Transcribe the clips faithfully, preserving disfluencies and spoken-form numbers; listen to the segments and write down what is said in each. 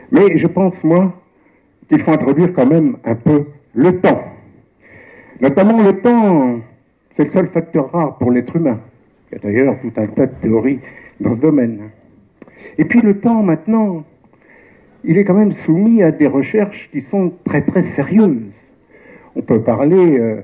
Mais je pense, moi, qu'il faut introduire quand même un peu le temps. Notamment le temps, c'est le seul facteur rare pour l'être humain. Il y a d'ailleurs tout un tas de théories dans ce domaine. Et puis le temps, maintenant, il est quand même soumis à des recherches qui sont très très sérieuses. On peut parler, euh,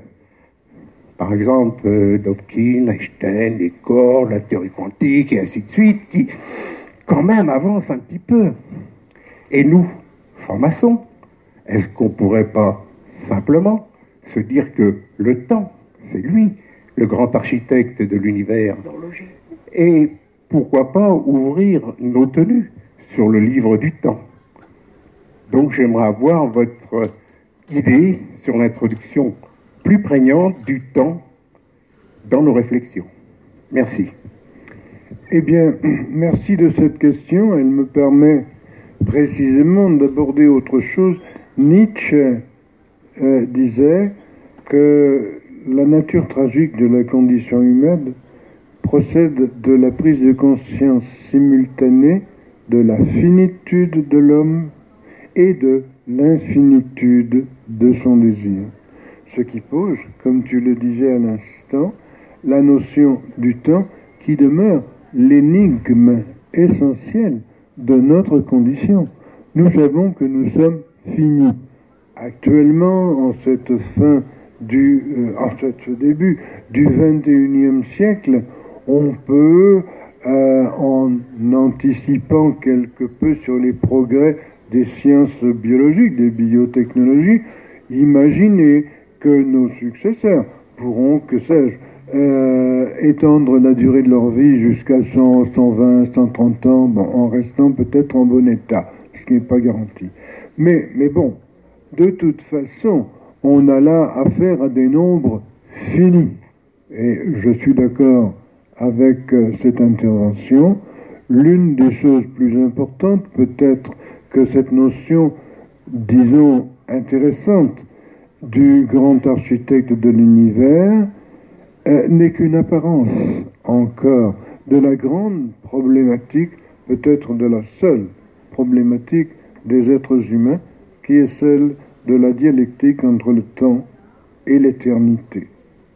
par exemple, euh, d'Hopkins, Einstein, les corps, la théorie quantique, et ainsi de suite, qui quand même avancent un petit peu. Et nous, francs-maçons, est-ce qu'on ne pourrait pas simplement se dire que le temps, c'est lui, le grand architecte de l'univers, et pourquoi pas ouvrir nos tenues sur le livre du temps. Donc j'aimerais avoir votre idée sur l'introduction plus prégnante du temps dans nos réflexions. Merci. Eh bien, merci de cette question. Elle me permet précisément d'aborder autre chose. Nietzsche euh, disait que la nature tragique de la condition humaine procède de la prise de conscience simultanée de la finitude de l'homme et de l'infinitude de son désir. Ce qui pose, comme tu le disais à l'instant, la notion du temps qui demeure l'énigme essentielle de notre condition. Nous savons que nous sommes finis. Actuellement, en cette fin du, euh, en ce début du vingt et unième siècle, on peut, euh, en anticipant quelque peu sur les progrès des sciences biologiques, des biotechnologies, imaginer que nos successeurs pourront, que sais-je, euh, étendre la durée de leur vie jusqu'à cent, cent vingt, cent trente ans, bon, en restant peut-être en bon état, ce qui n'est pas garanti. Mais, mais bon, de toute façon, on a là affaire à des nombres finis. Et je suis d'accord avec euh, cette intervention. L'une des choses plus importantes, peut-être que cette notion, disons, intéressante du grand architecte de l'univers euh, n'est qu'une apparence encore de la grande problématique, peut-être de la seule problématique des êtres humains, qui est celle de la dialectique entre le temps et l'éternité.